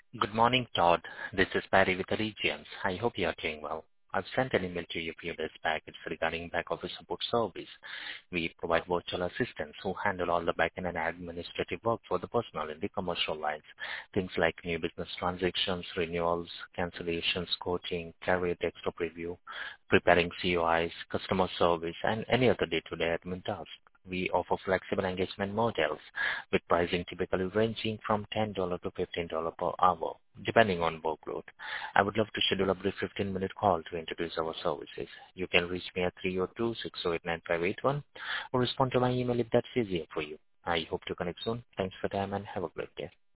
Good morning, Todd. This is Barry with Allegiance. I hope you are doing well. I've sent an email to you a few days back. It's regarding back office support service. We provide virtual assistants who handle all the back-end and administrative work for the personal and the commercial lines. Things like new business transactions, renewals, cancellations, coaching, career desktop review, preparing COIs, customer service, and any other day-to-day admin tasks. We offer flexible engagement models with pricing typically ranging from $10 to $15 per hour, depending on workload. I would love to schedule a brief 15-minute call to introduce our services. You can reach me at 302-608-9581 or respond to my email if that's easier for you. I hope to connect soon. Thanks for your time and have a great day.